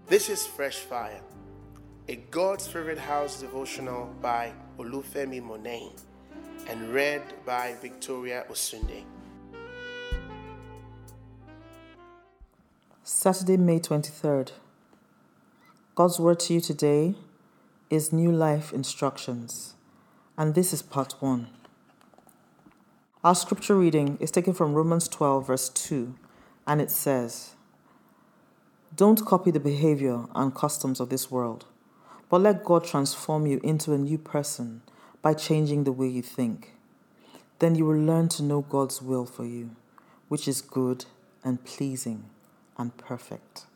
This is Fresh Fire, a God's Favorite House devotional by Olufemi Monain and read by Victoria Osunde. Saturday, May 23rd. God's word to you today is New Life Instructions, and this is part 1. Our scripture reading is taken from Romans 12, verse 2, and it says, "Don't copy the behavior and customs of this world, but let God transform you into a new person by changing the way you think. Then you will learn to know God's will for you, which is good and pleasing and perfect."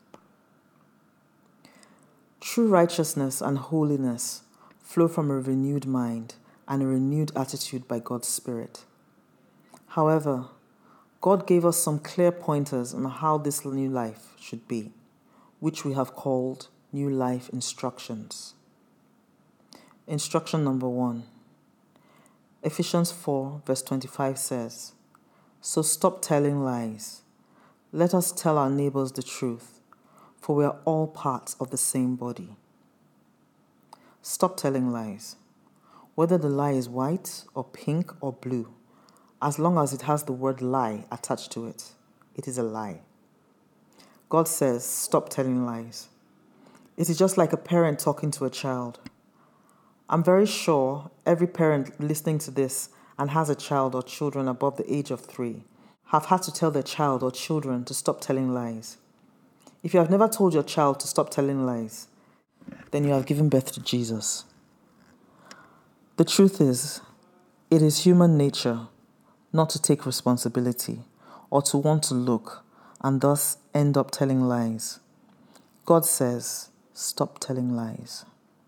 True righteousness and holiness flow from a renewed mind and a renewed attitude by God's Spirit. However, God gave us some clear pointers on how this new life should be, which we have called New Life Instructions. Instruction number 1. Ephesians 4, verse 25 says, "So stop telling lies. Let us tell our neighbors the truth, for we are all parts of the same body." Stop telling lies. Whether the lie is white or pink or blue, as long as it has the word lie attached to it, it is a lie. God says, stop telling lies. It is just like a parent talking to a child. I'm very sure every parent listening to this and has a child or children above the age of 3 have had to tell their child or children to stop telling lies. If you have never told your child to stop telling lies, then you have given birth to Jesus. The truth is, it is human nature not to take responsibility or to want to look and thus end up telling lies. God says, stop telling lies.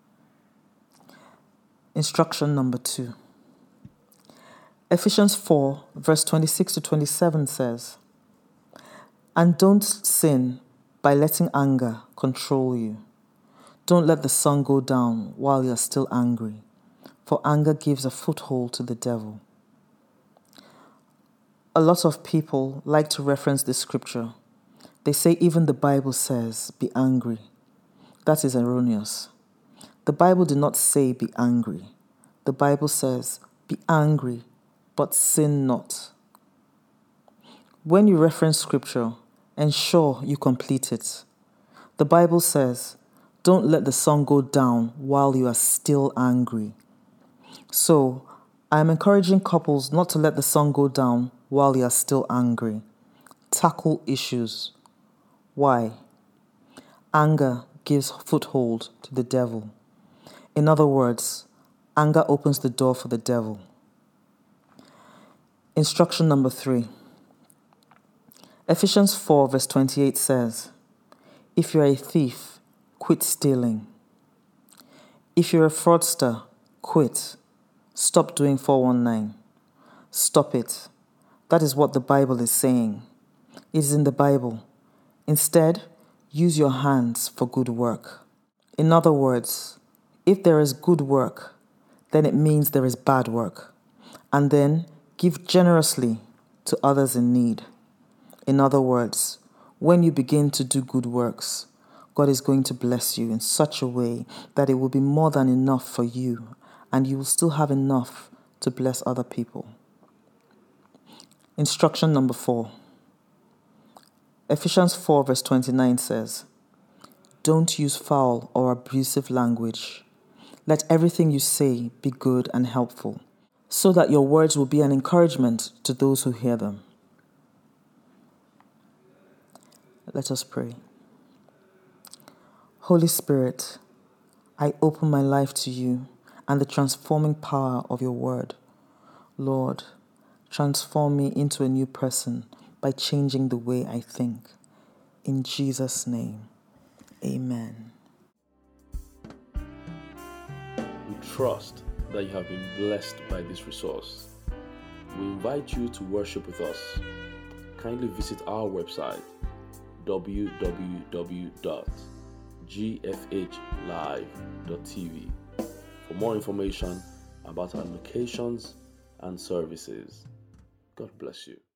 Instruction number 2. Ephesians 4, verse 26 to 27 says, "And don't sin by letting anger control you. Don't let the sun go down while you're still angry, for anger gives a foothold to the devil." A lot of people like to reference this scripture. They say even the Bible says, be angry. That is erroneous. The Bible did not say be angry. The Bible says, be angry, but sin not. When you reference scripture, ensure you complete it. The Bible says, don't let the sun go down while you are still angry. So, I am encouraging couples not to let the sun go down while you are still angry. Tackle issues. Why? Anger gives foothold to the devil. In other words, anger opens the door for the devil. Instruction number 3. Ephesians 4, verse 28 says, "If you're a thief, quit stealing. If you're a fraudster, quit. Stop doing 419. Stop it. That is what the Bible is saying. It is in the Bible. Instead, use your hands for good work." In other words, if there is good work, then it means there is bad work. And then give generously to others in need. In other words, when you begin to do good works, God is going to bless you in such a way that it will be more than enough for you, and you will still have enough to bless other people. Instruction number 4. Ephesians 4, verse 29 says, "Don't use foul or abusive language. Let everything you say be good and helpful, so that your words will be an encouragement to those who hear them." Let us pray. Holy Spirit, I open my life to you and the transforming power of your word. Lord, transform me into a new person by changing the way I think. In Jesus' name, amen. We trust that you have been blessed by this resource. We invite you to worship with us. Kindly visit our website www.gfhlive.tv for more information about our locations and services. God bless you.